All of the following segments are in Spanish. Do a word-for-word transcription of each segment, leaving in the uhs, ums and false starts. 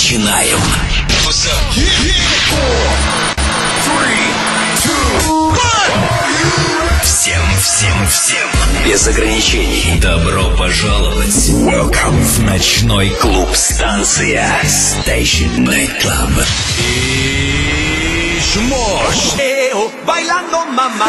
Начинаем. Всем, всем, всем. Без ограничений. Добро пожаловать. Welcome в ночной клуб. Станция Station Night Club. И жмошь. Eo, bailando mama.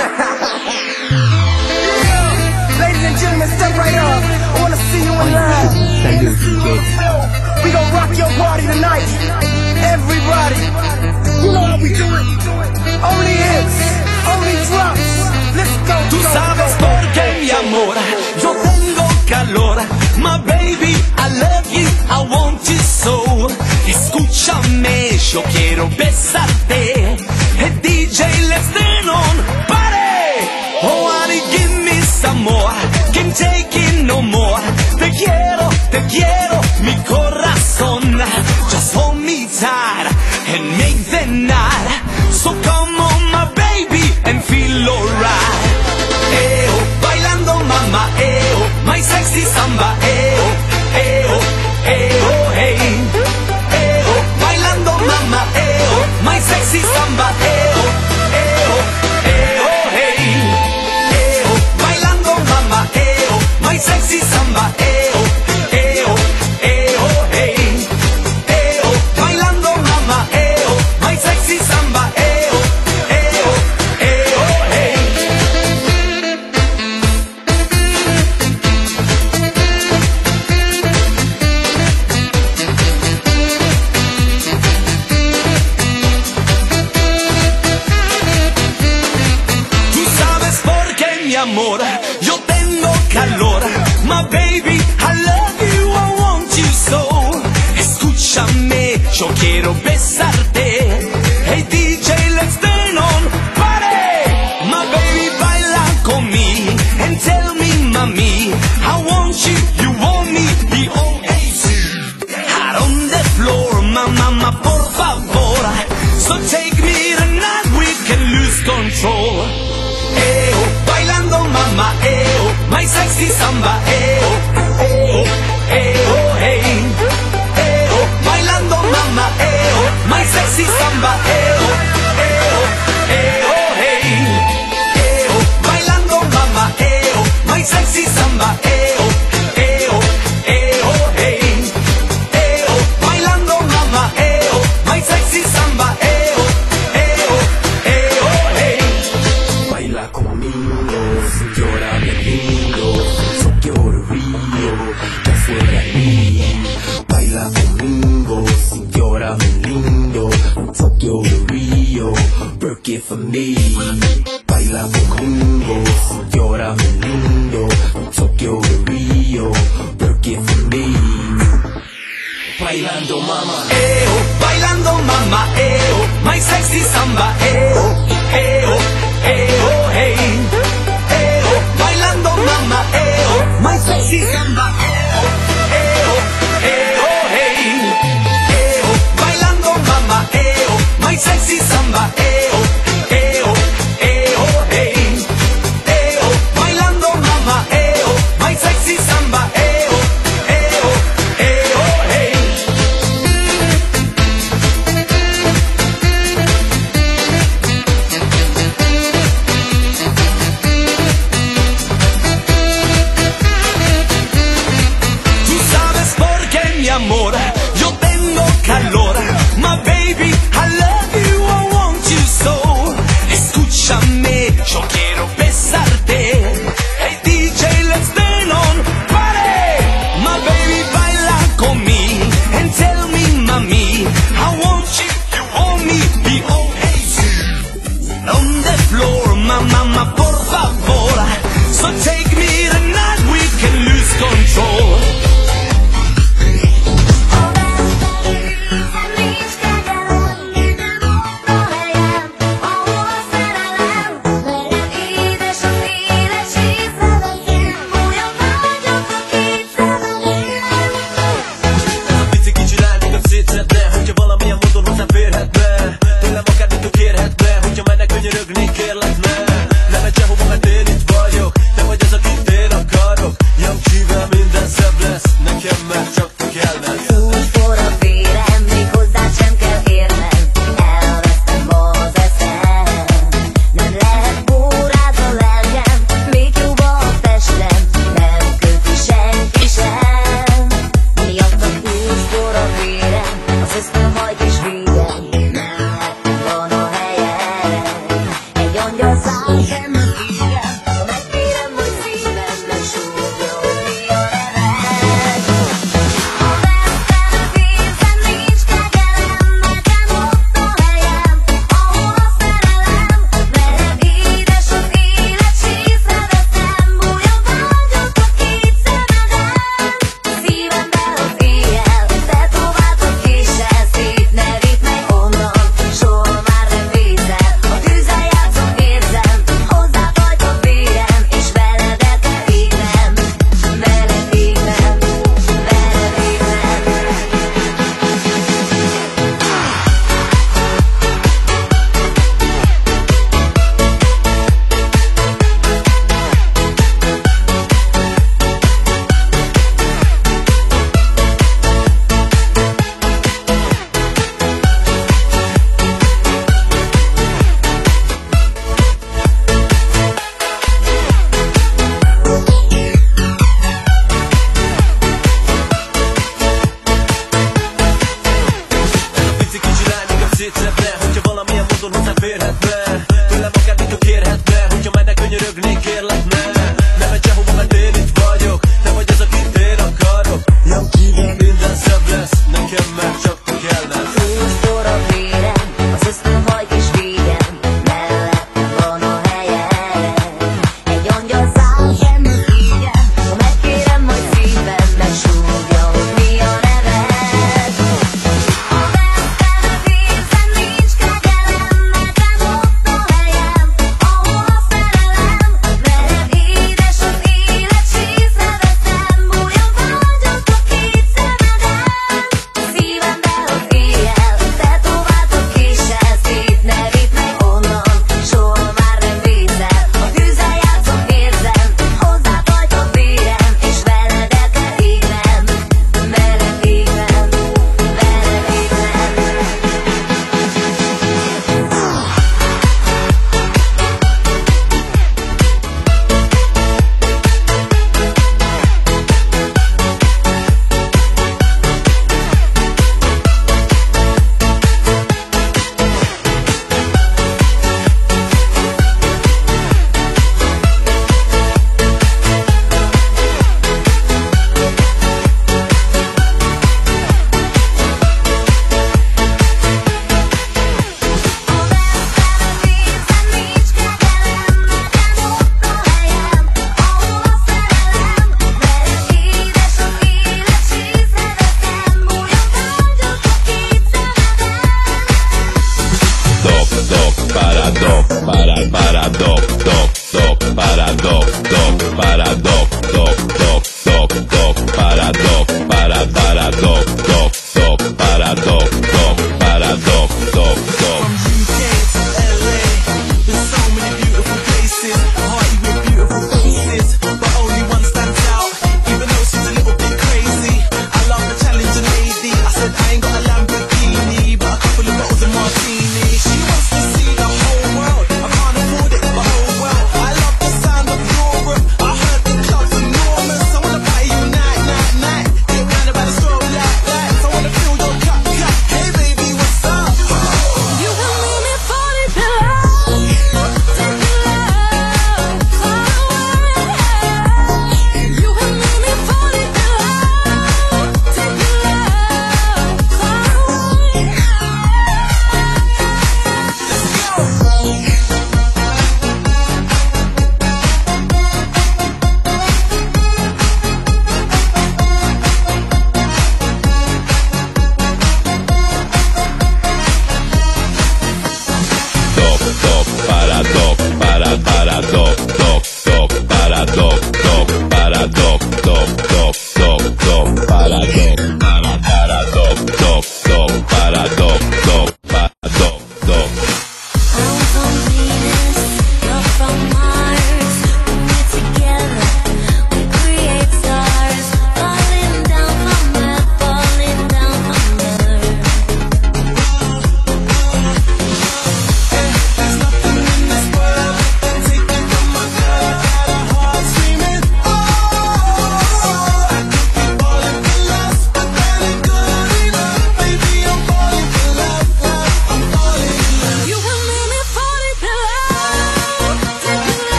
Ladies and gentlemen, step right up. I wanna see you in live. We gon' rock your party tonight. Everybody. You know how we do it. Only hits, only drops. Let's go. Tú sabes por qué, mi amor, yo tengo calor. My baby, I love you, I want you so. Escúchame, yo quiero besarte. Hey D J, let's turn on, party. Oh, honey, give me some more. Can't take it no more. Te quiero, te quiero, mi corazón. Just hold me tight and make the night. So come on, my baby, and feel alright. Eo, bailando mama, eo, my sexy samba, eo, eo, eo, hey. Eo, bailando mama, eo, my sexy samba, eo, eo, eo, hey. Eo, bailando mama, eo, my sexy samba, eo, eo, eo, hey. Eo, bailando mama, eo, my sexy samba, eo, eo, eo, hey. Tú sabes por qué, mi amor, yo tengo calor. My baby, I love you, I want you so. Escúchame, yo quiero besarte. Hey D J, let's turn on, party. My baby, baila conmigo and tell me, mami, I want you, you want me, the O A C. Out on the floor, my mama, por favor. So take me tonight, we can lose control. Eo, bailando mama, eo, my sexy samba, eo, eo, eo, hey. Eo, bailando mama, eo, my sexy samba, eo, eo, eo, hey. Eo, bailando mama, eo, my sexy samba, eo, eo, eo, hey. Eo, bailando mama, eo, my sexy samba, eo, eo, eo, hey. Baila conmigo, señora bien lindo, Tokyo to Rio, that's what I need. Baila conmigo, señora bien lindo, Tokyo to Rio, work it for me. Baila conmigo, señora bien lindo, Tokyo to Rio, work it for me. Bailando mama, Eo, bailando mama, eo, my sexy samba, eo, eo, eo, hey. Eo, bailando mama, eo, my sexy samba, eo, eo, eo, hey. Eo, bailando mama, eo, my sexy samba, eo, eo, eo, hey. Eo, bailando mama, eo, my sexy samba, eo, eo, eo, hey.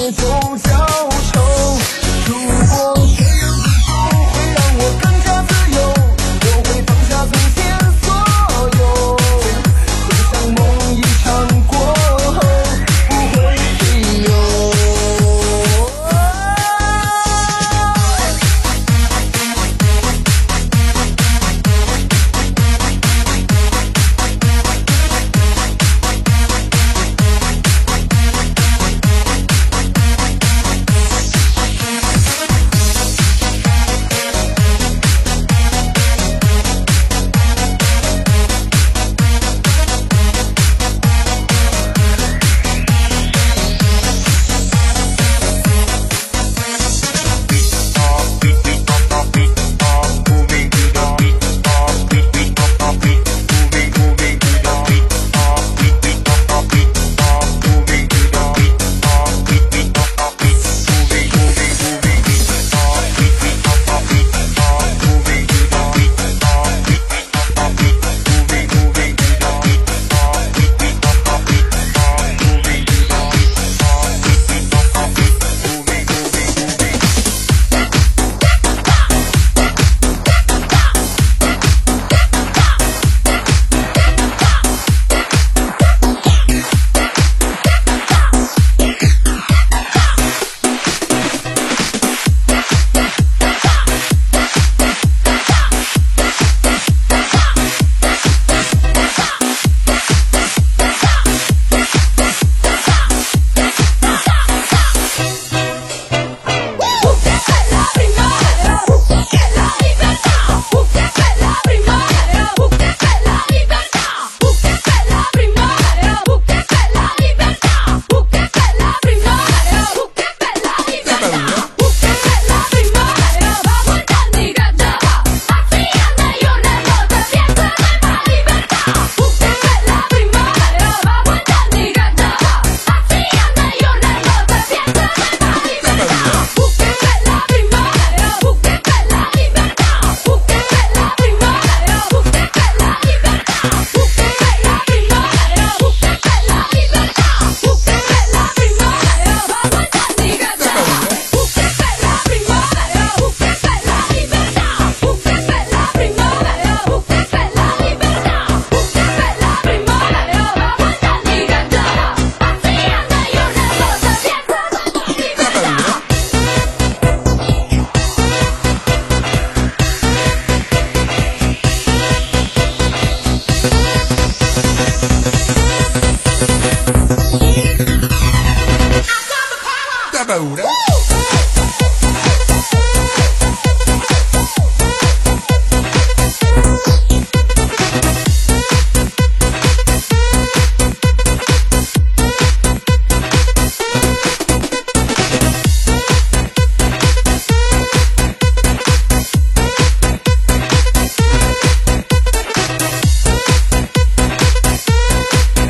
ahora.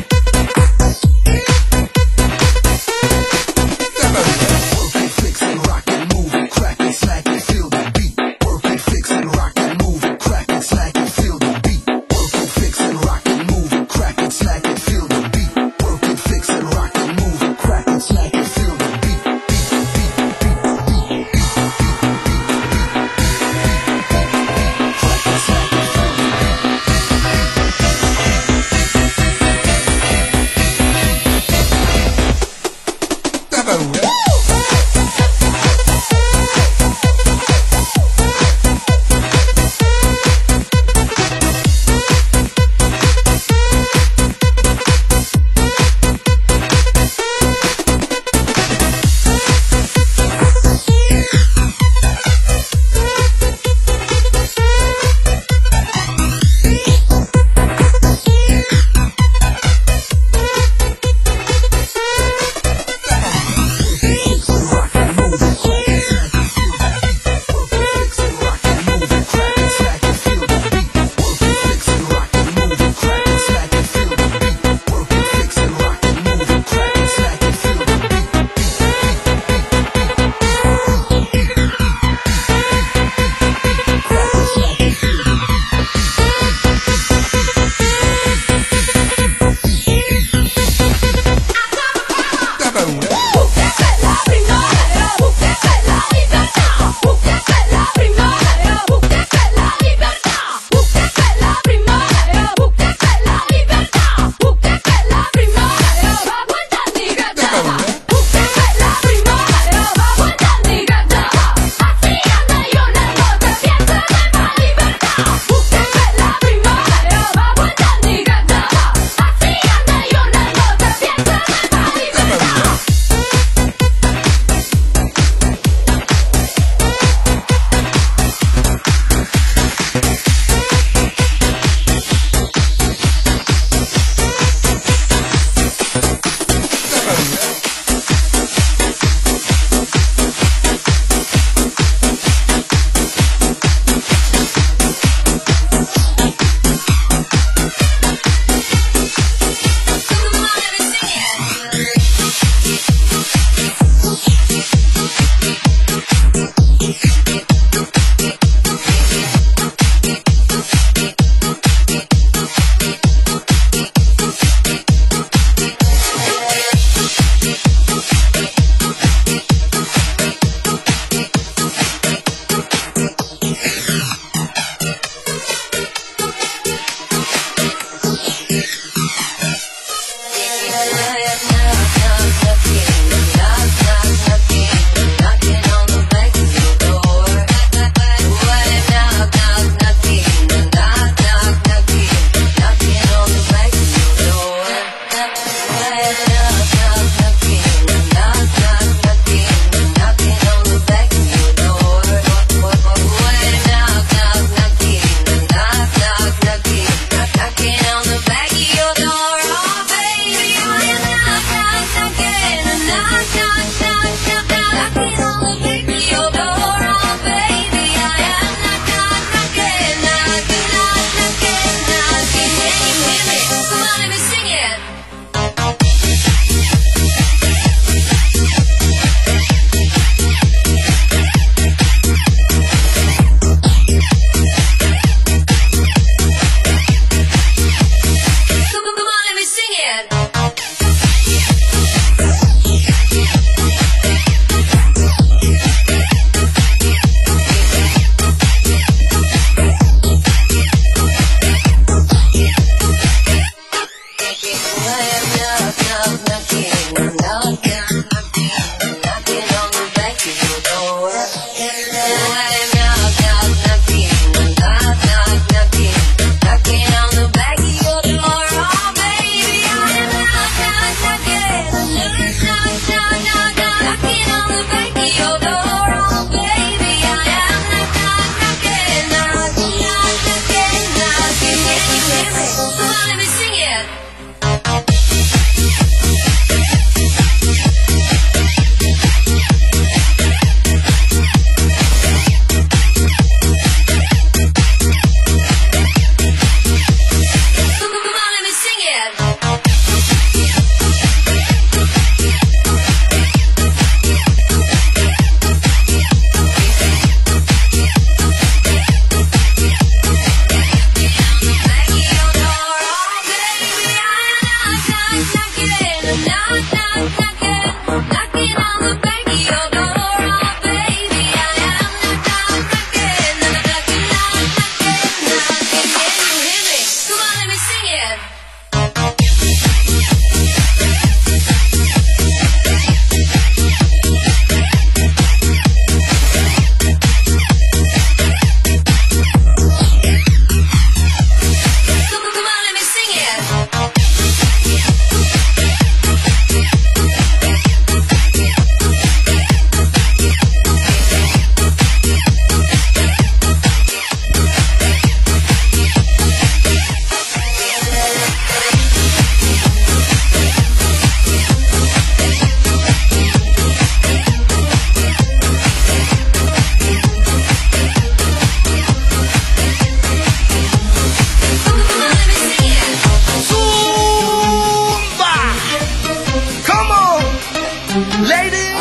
Fix and rock.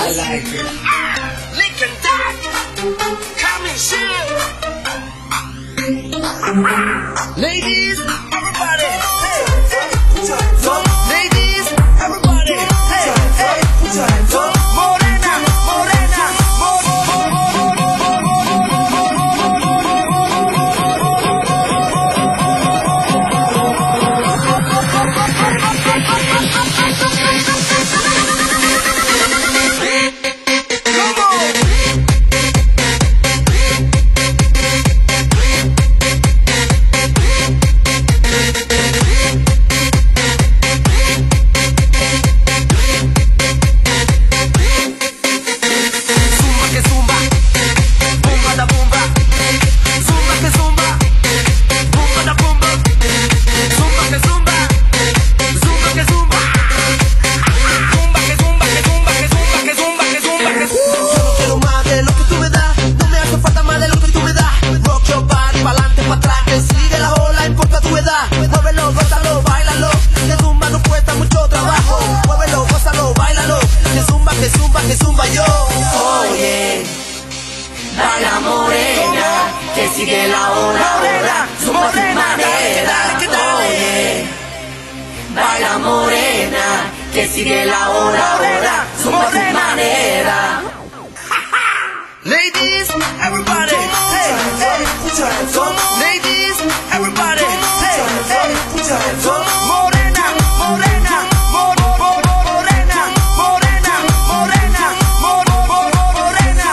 I like it. Lick and die. Coming soon. Ladies, everybody. Hey, hey. Ladies, everybody. Hey, hey. Morena, morena, sigue la hora, hora, zumba tu manera. Ladies, everybody, hey, hey, put your hands up. Ladies, everybody, hey, hey, put your hands up. Morena, morena, morena, morena, morena, morena, morena,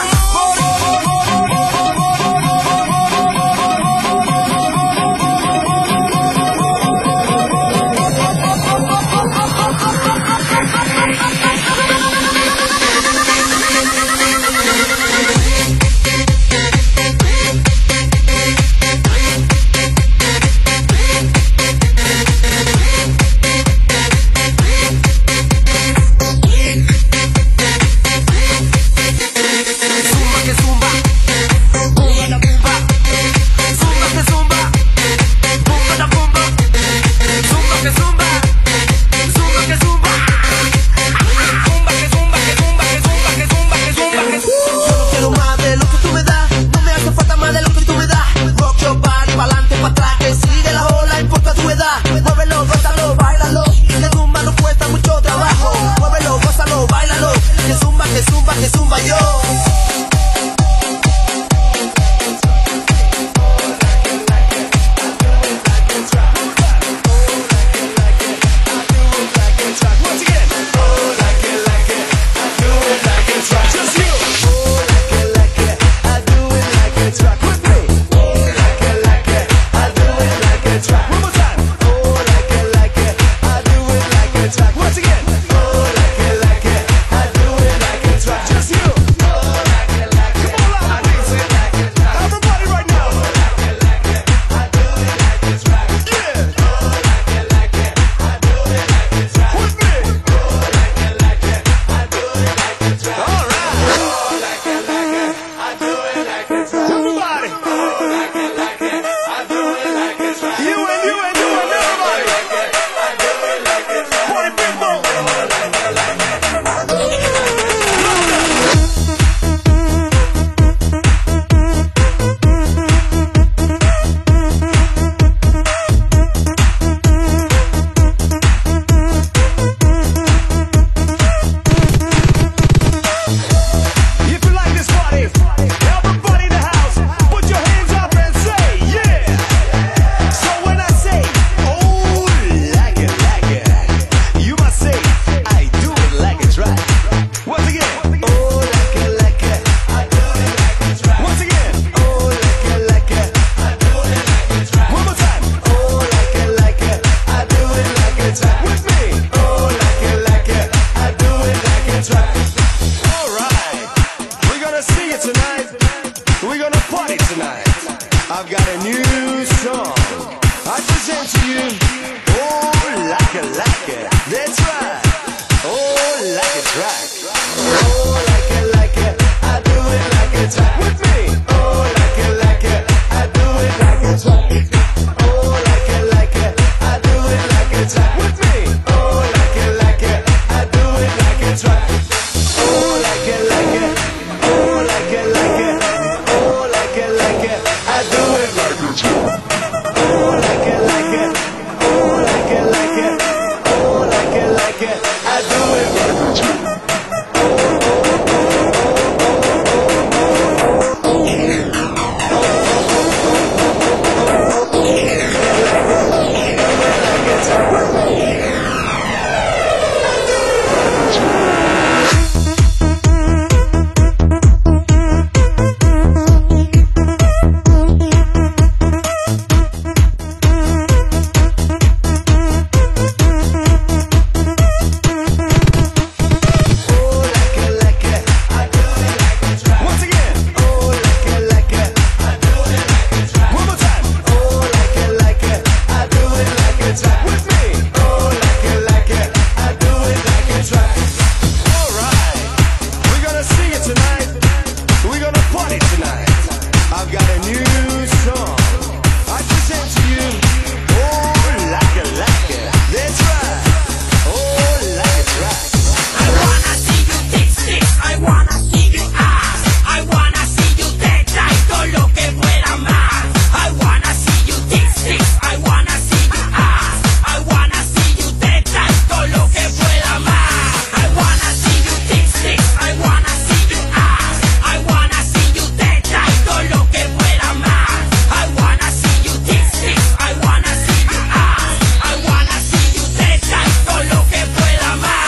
tonight, we're gonna party tonight. I've got a new song I present to you. Oh, like it, like it. That's right. Oh, like it, right. I wanna see you take sticks, I wanna see you ass, I wanna see you take tight, todo lo que pueda más. I wanna see you take sticks, I wanna see you ass, I wanna see you take tight, todo lo que pueda más. I wanna see you take sticks, I wanna see you ass, I wanna see you take tight, todo lo que pueda más. I wanna see you take sticks, I wanna see you ass, I wanna see you take tight, todo lo que pueda más.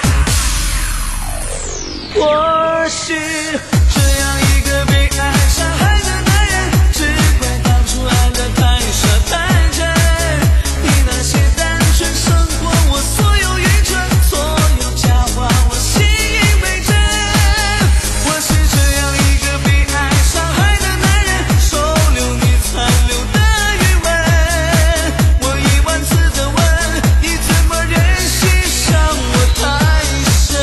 我是这样一个被爱伤害的男人，只怪当初爱得太傻太真。你那些单纯胜过我所有愚蠢，所有假话我信以为真。我是这样一个被爱伤害的男人，收留你残留的余温。我一万次的问，你怎么忍心伤我太深？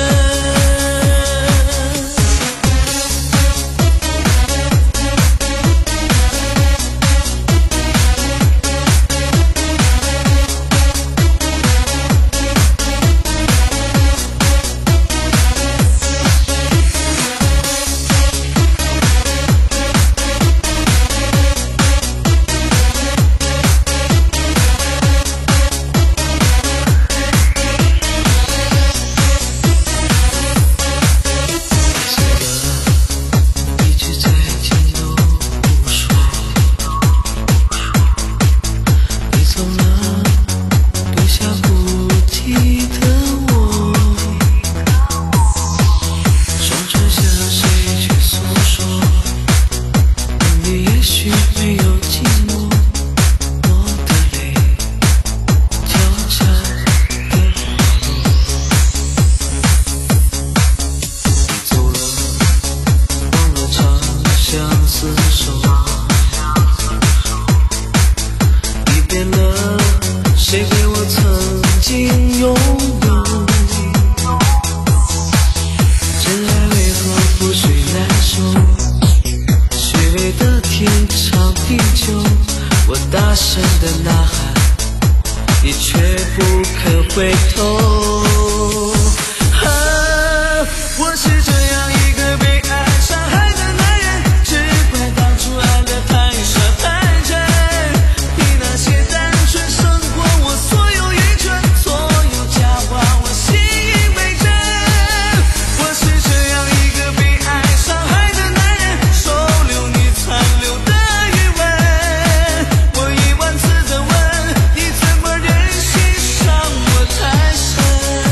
一句再见都不说，你走了，留下不提的我。说着向谁去诉说，你也许没有寂寞，我的泪交加的滑落。你走了，忘了长相厮守，你变了，谁给我曾经拥有？真爱为何覆水难收？虚伪的天长地久，我大声的呐喊，你却不肯回头。啊，我是这样一个被爱伤害的男人，只怪当初爱得太傻太真。你那些单纯胜过我所有愚蠢，所有假话我信以为真。我是这样一个被爱伤害的男人，收留你残留的余温。我一万次的问，你怎么忍心伤我太深？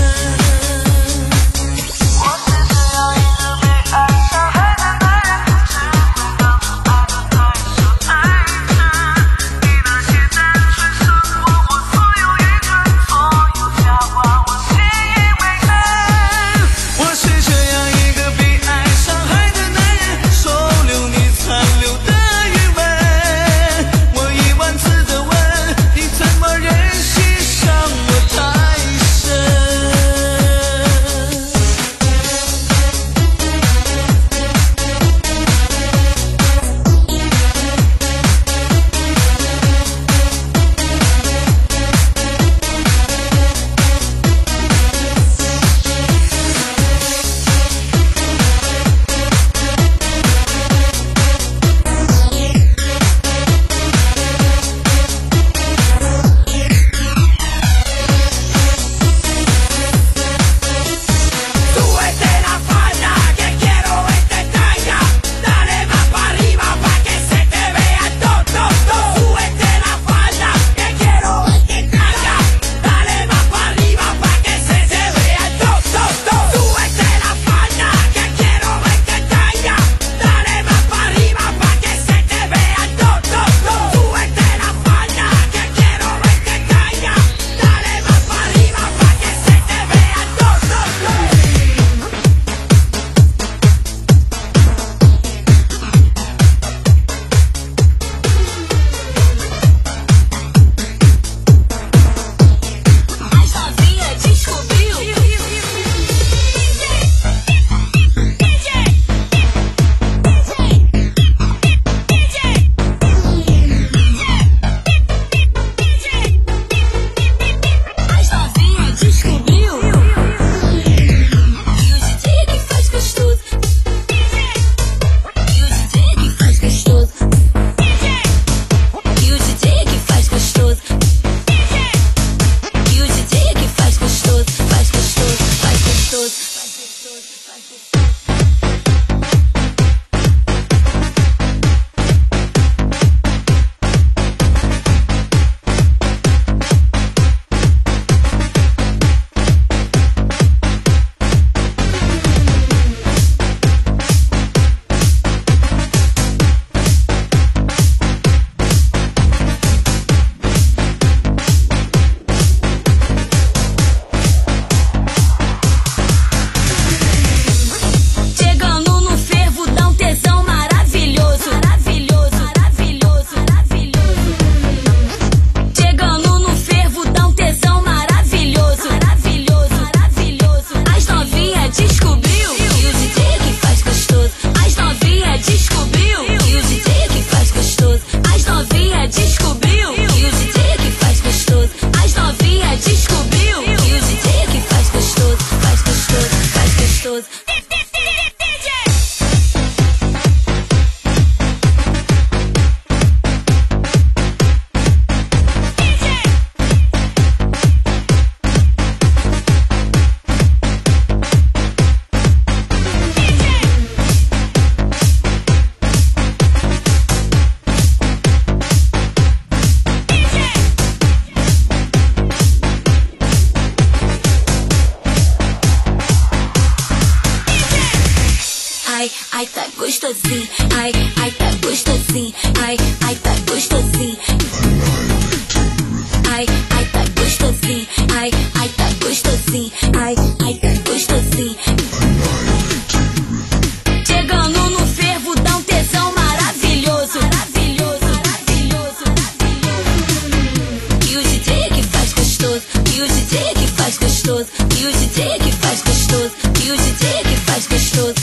ai, ai, tá gostosinho. Ai, ai, tá gostosinho. Ai, ai, tá gostosinho. Ai, ai, tá gostosinho. Ai, ai, tá gostosinho. Ai, ai, tá gostosinho. Chegando no fervo, dá um tesão maravilhoso. Maravilhoso, maravilhoso, maravilhoso. E o D J que faz gostoso. E o D J que faz gostoso. E o D J que faz gostoso. E o D J que faz gostoso.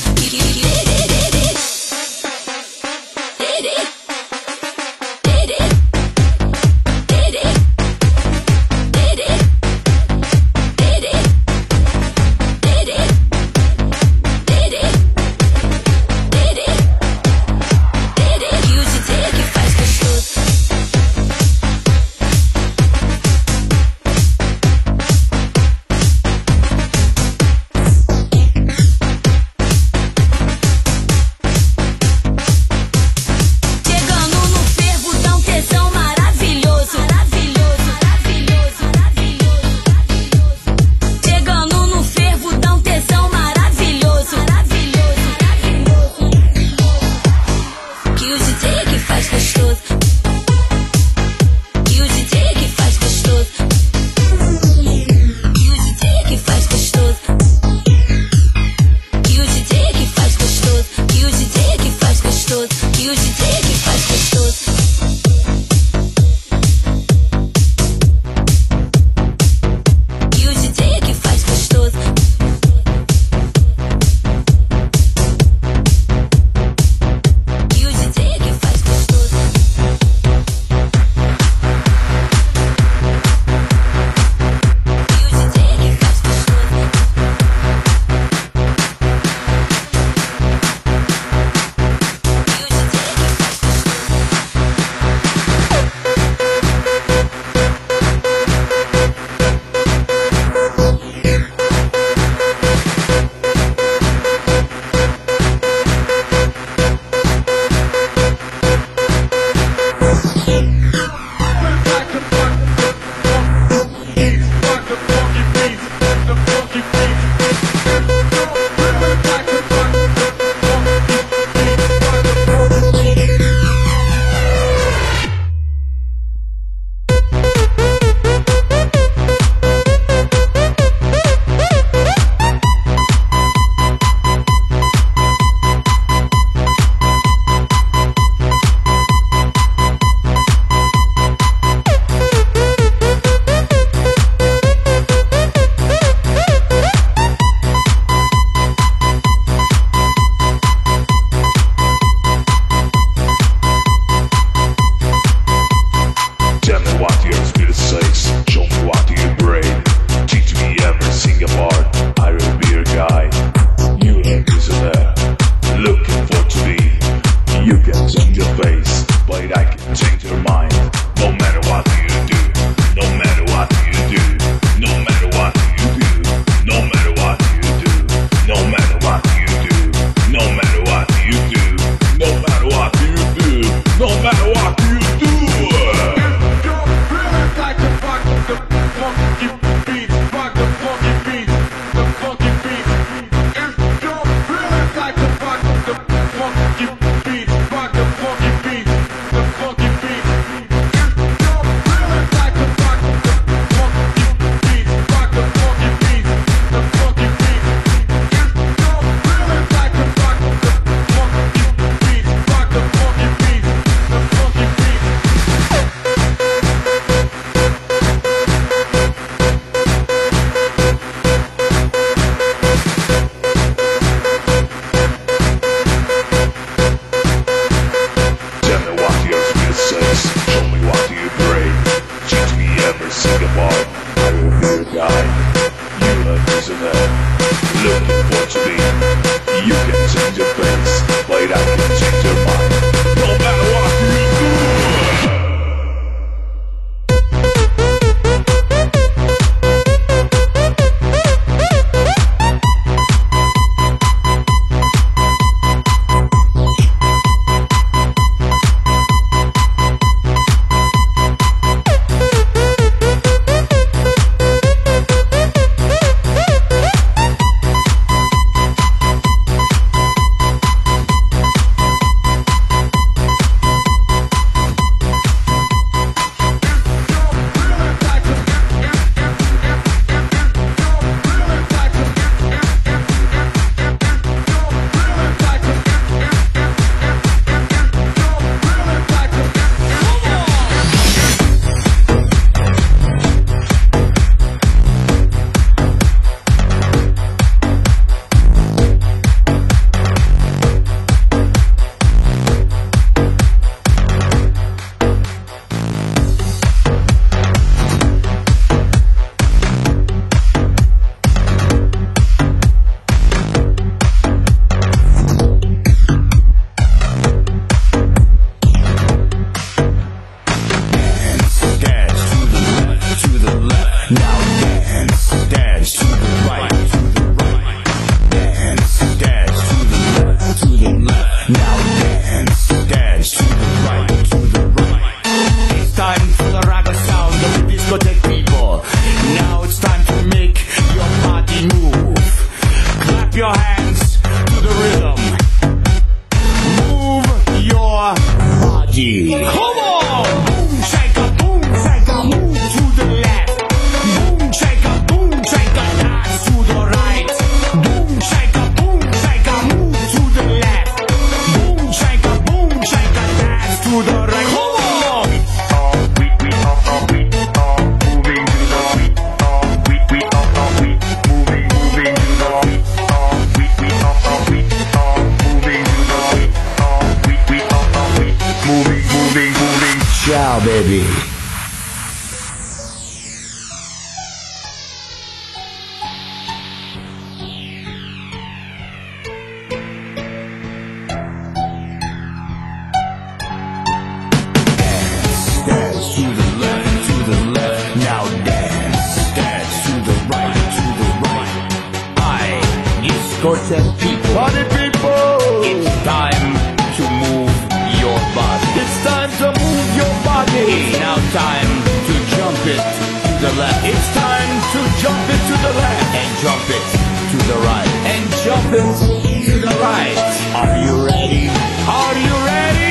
baby. Dance to the left, to the left. Now dance, dance to the right, to the right. I, discotheque people, party people. It's time to move your body. It's time to move your body. It's now time to jump it to the left. It's time to jump it to the left and jump it to the right and jump it to the right. Are you ready? Are you ready?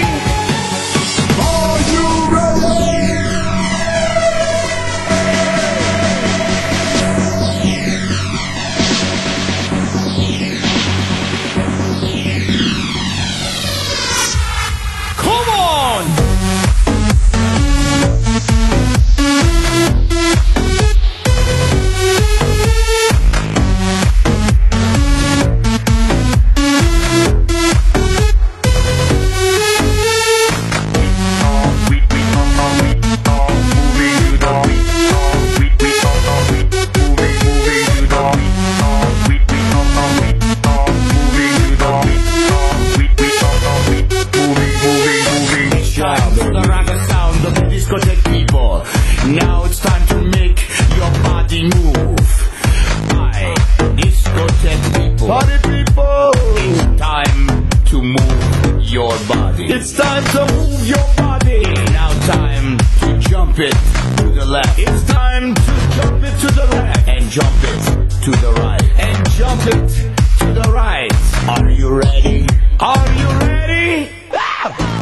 Now it's time to make your body move. I, discotheque people, party people. It's time to move your body. It's time to move your body. Now time to jump it to the left. It's time to jump it to the left and jump it to the right and jump it to the right. Are you ready? Are you ready? Ah!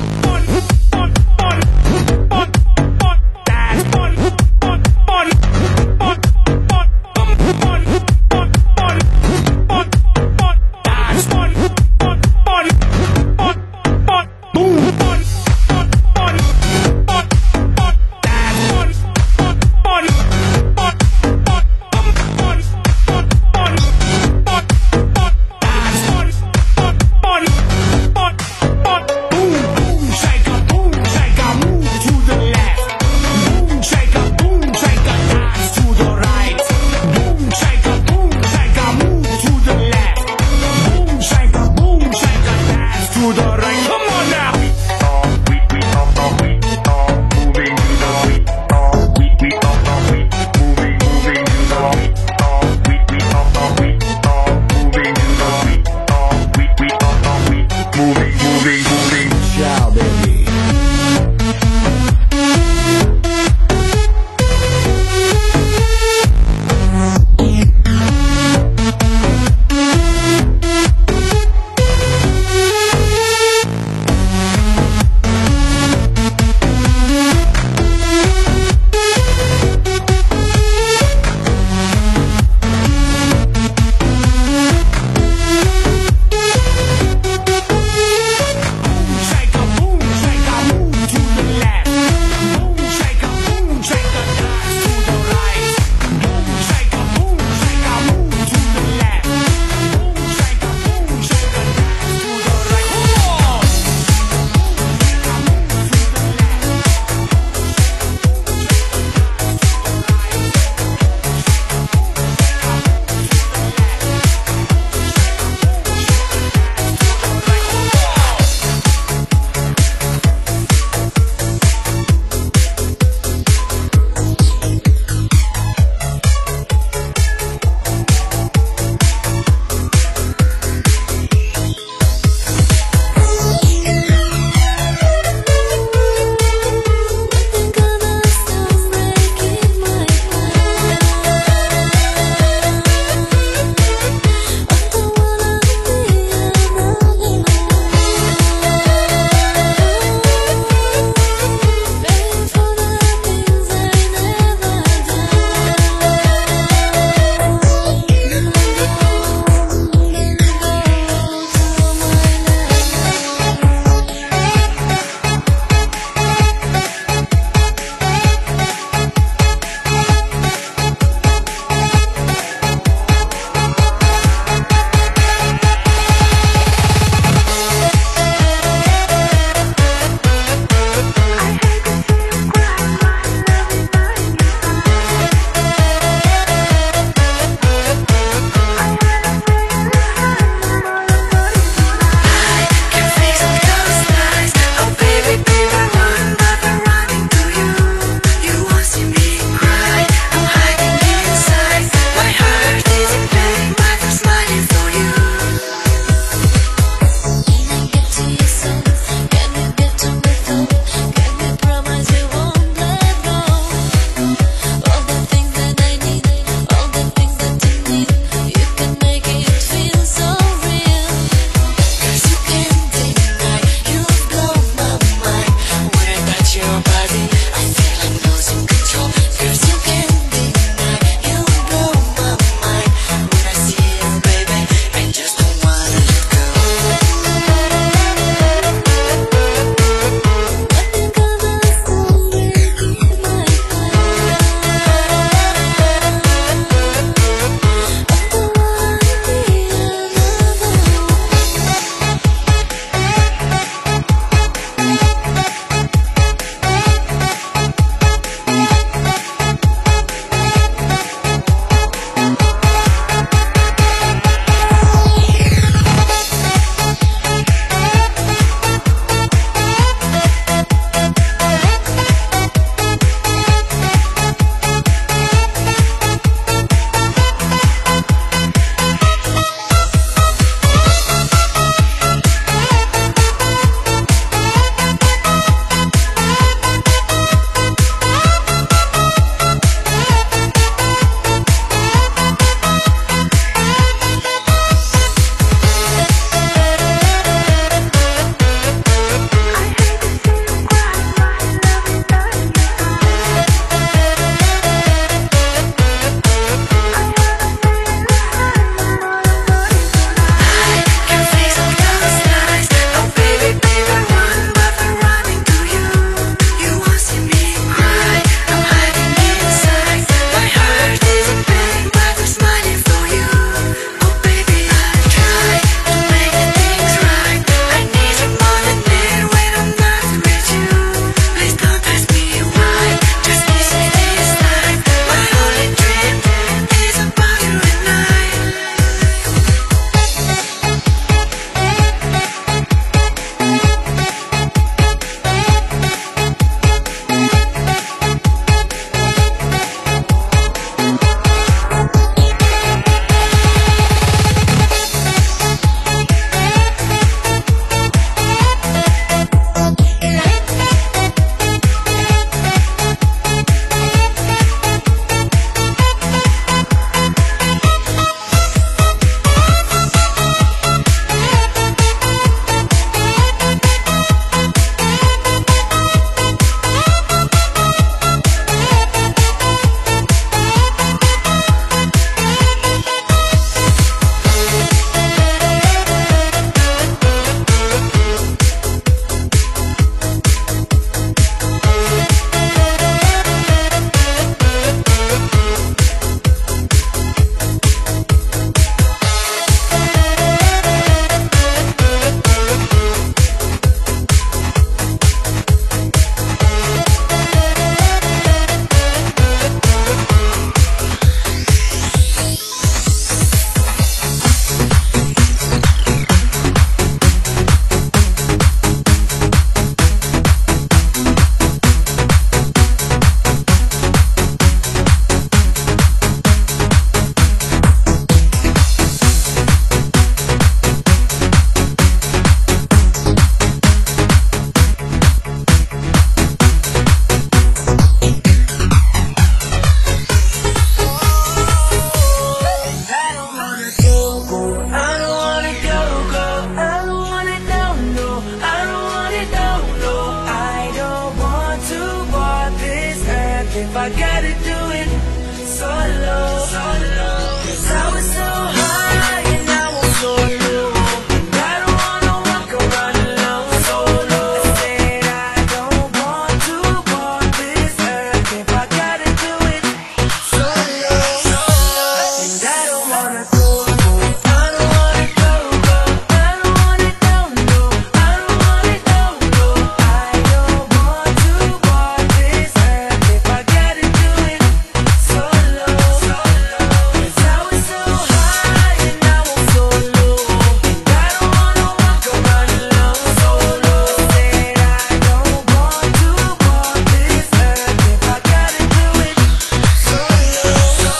I gotta do it solo, solo. 'Cause I was so high and now I'm so low. I don't wanna walk around alone solo. I said I don't want to walk this earth if I gotta do it solo, solo. And I don't wanna go, go. I don't wanna go, go. I don't want it, no, no. I don't want it, no, no. I don't want to walk this earth if I gotta do it solo, solo. 'Cause I was so high and now I'm so low. And I don't wanna walk around alone solo. Said I don't want to walk this earth if I gotta do it solo,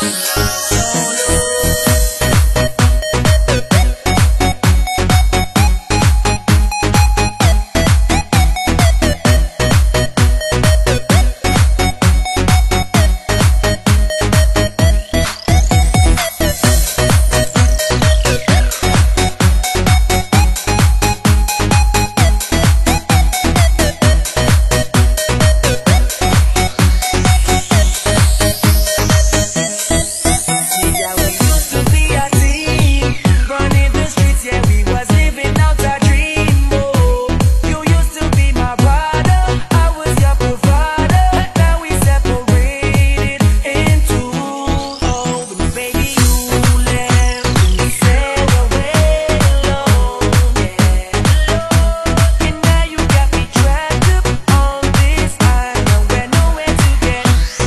yeah, we used to be a team, running the streets, yeah, we was living out our dream, oh. You used to be my brother, I was your provider, now we separated in two, oh. But baby, you left and sailed away alone, yeah. And now you got me trapped up on this island where nowhere to get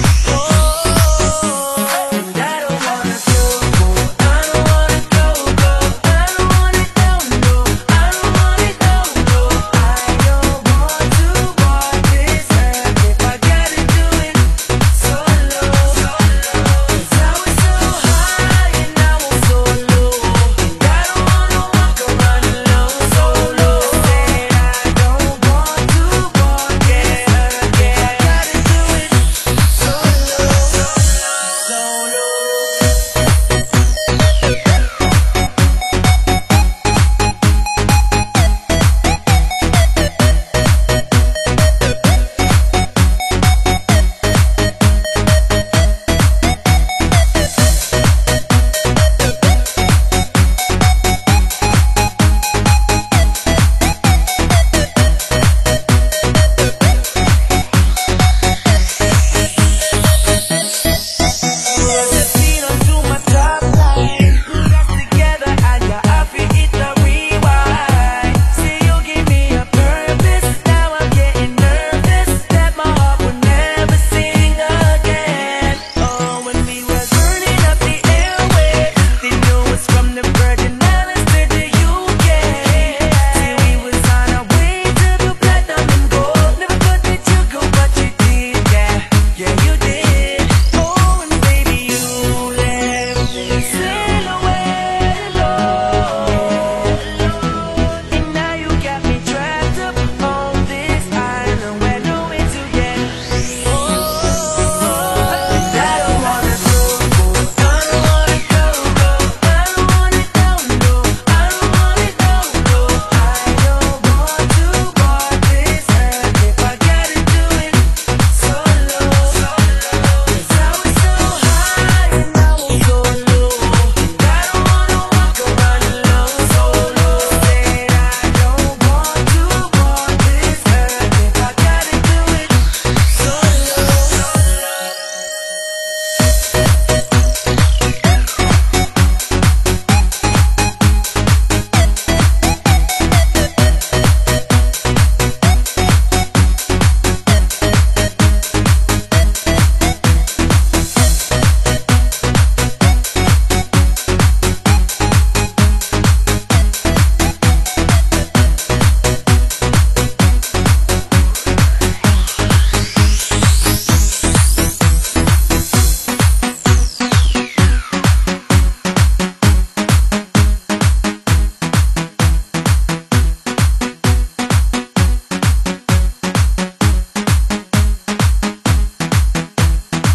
home. And I don't wanna go, go. I don't wanna go, go. I don't want it, no, no. I don't want it, no, no. I don't want to walk this earth if I gotta do it solo, solo. 'Cause I was so high and now I'm so low. And I don't wanna walk around alone solo. Said I don't want to walk this earth if I gotta do it solo, solo.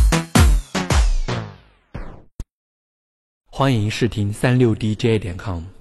欢迎试听三六 D J 点 com。